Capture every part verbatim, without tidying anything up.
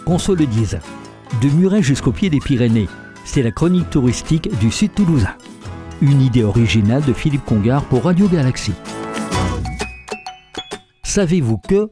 qu'on se le dise. De Muret jusqu'au pied des Pyrénées, c'est la chronique touristique du Sud Toulousain. Une idée originale de Philippe Congar pour Radio Galaxie. Savez-vous que...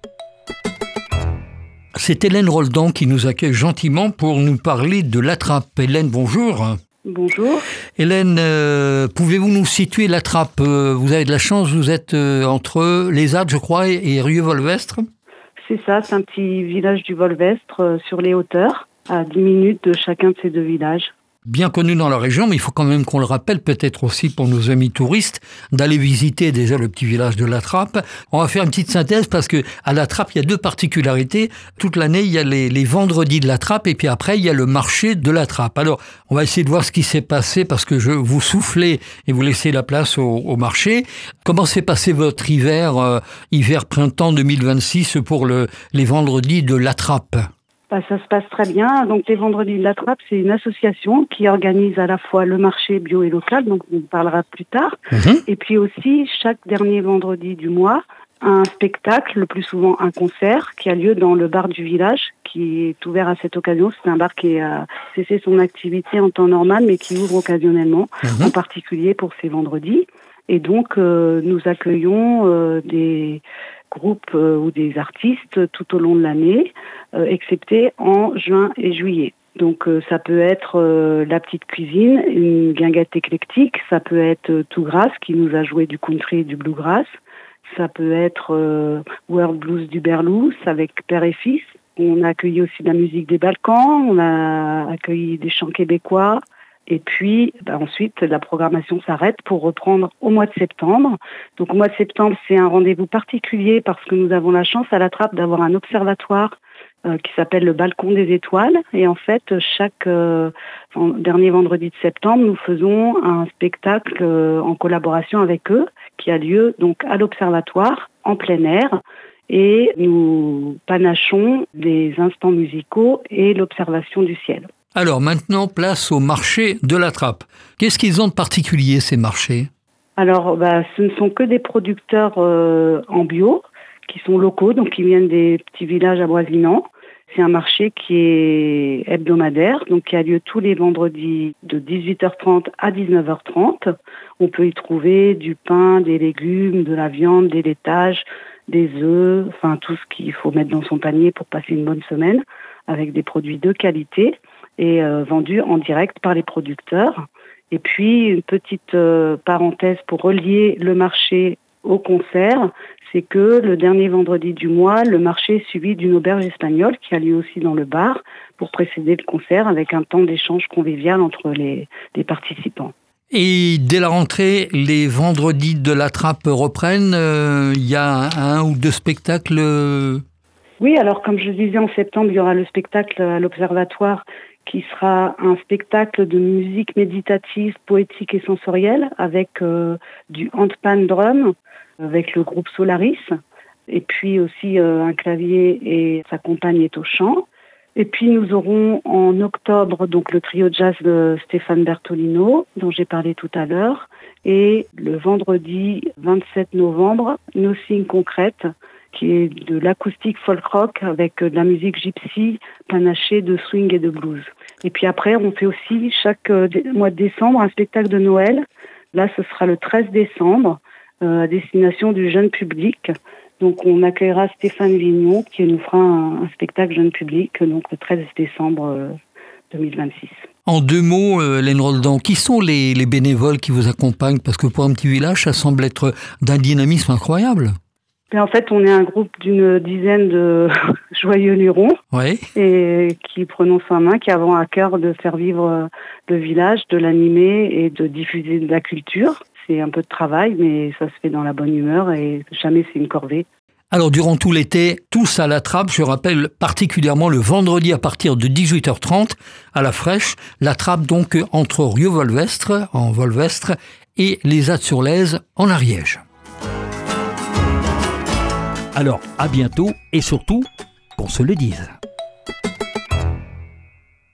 C'est Hélène Roldan qui nous accueille gentiment pour nous parler de l'Attrape. Hélène, bonjour. Bonjour. Hélène, euh, pouvez-vous nous situer l'Attrape ? euh, Vous avez de la chance, vous êtes euh, entre Les Ades, je crois, et, et Rieux-Volvestre. C'est ça, c'est un petit village du Volvestre euh, sur les hauteurs, à dix minutes de chacun de ces deux villages. Bien connu dans la région, mais il faut quand même qu'on le rappelle, peut-être aussi pour nos amis touristes, d'aller visiter déjà le petit village de l'Attrape. On va faire une petite synthèse parce que à l'Attrape, il y a deux particularités. Toute l'année, il y a les, les vendredis de l'Attrape et puis après, il y a le marché de l'Attrape. Alors, on va essayer de voir ce qui s'est passé parce que je vous soufflez et vous laissez la place au, au marché. Comment s'est passé votre hiver, euh, hiver-printemps deux mille vingt-six pour le, les vendredis de l'Attrape ? Bah, ça se passe très bien. Donc les vendredis de l'Attrape, c'est une association qui organise à la fois le marché bio et local, donc on en parlera plus tard. Mmh. Et puis aussi, chaque dernier vendredi du mois, un spectacle, le plus souvent un concert, qui a lieu dans le bar du village, qui est ouvert à cette occasion. C'est un bar qui a cessé son activité en temps normal, mais qui ouvre occasionnellement, mmh. en particulier pour ces vendredis. Et donc, euh, nous accueillons euh, des groupes euh, ou des artistes tout au long de l'année, euh, excepté en juin et juillet. Donc, euh, ça peut être euh, La Petite Cuisine, une guinguette éclectique. Ça peut être euh, Tout Grass, qui nous a joué du country et du bluegrass. Ça peut être euh, World Blues du Berlous avec Père et Fils. On a accueilli aussi de la musique des Balkans. On a accueilli des chants québécois. Et puis, bah ensuite, la programmation s'arrête pour reprendre au mois de septembre. Donc, au mois de septembre, c'est un rendez-vous particulier parce que nous avons la chance à l'Attrape d'avoir un observatoire euh, qui s'appelle le Balcon des Étoiles. Et en fait, chaque euh, dernier vendredi de septembre, nous faisons un spectacle euh, en collaboration avec eux qui a lieu donc à l'observatoire, en plein air. Et nous panachons des instants musicaux et l'observation du ciel. Alors maintenant, place au marché de l'Attrape. Qu'est-ce qu'ils ont de particulier, ces marchés ? Alors, bah, ce ne sont que des producteurs euh, en bio, qui sont locaux, donc qui viennent des petits villages avoisinants. C'est un marché qui est hebdomadaire, donc qui a lieu tous les vendredis de dix-huit heures trente à dix-neuf heures trente. On peut y trouver du pain, des légumes, de la viande, des laitages, des œufs, enfin tout ce qu'il faut mettre dans son panier pour passer une bonne semaine, avec des produits de qualité et euh, vendus en direct par les producteurs. Et puis, une petite euh, parenthèse pour relier le marché au concert, c'est que le dernier vendredi du mois, le marché est suivi d'une auberge espagnole qui a lieu aussi dans le bar pour précéder le concert avec un temps d'échange convivial entre les, les participants. Et dès la rentrée, les vendredis de l'Attrape reprennent. Il euh, y a un, un ou deux spectacles euh... Oui, alors comme je disais, en septembre, il y aura le spectacle à l'Observatoire qui sera un spectacle de musique méditative, poétique et sensorielle avec euh, du handpan drum, avec le groupe Solaris, et puis aussi euh, un clavier et sa compagne est au chant. Et puis nous aurons en octobre donc le trio jazz de Stéphane Bertolino, dont j'ai parlé tout à l'heure, et le vendredi vingt-sept novembre, Nothing Concrete, qui est de l'acoustique folk rock avec de la musique gypsy panachée de swing et de blues. Et puis après, on fait aussi chaque mois de décembre un spectacle de Noël. Là, ce sera le treize décembre, euh, à destination du jeune public. Donc, on accueillera Stéphane Vignon qui nous fera un, un spectacle jeune public, donc le treize décembre euh, deux mille vingt-six. En deux mots, euh, Hélène Roldan, qui sont les, les bénévoles qui vous accompagnent ? Parce que pour un petit village, ça semble être d'un dynamisme incroyable. Et en fait, on est un groupe d'une dizaine de joyeux lurons, oui. Et qui prenons ça en main, qui avons à cœur de faire vivre le village, de l'animer et de diffuser de la culture. C'est un peu de travail, mais ça se fait dans la bonne humeur et jamais c'est une corvée. Alors, durant tout l'été, tous à l'Attrape, je rappelle particulièrement le vendredi à partir de dix-huit heures trente à la Fraîche, l'Attrape donc entre Rieux-Volvestre, en Volvestre, et Les Ades-sur-Lèze, en Ariège. Alors, à bientôt et surtout, qu'on se le dise.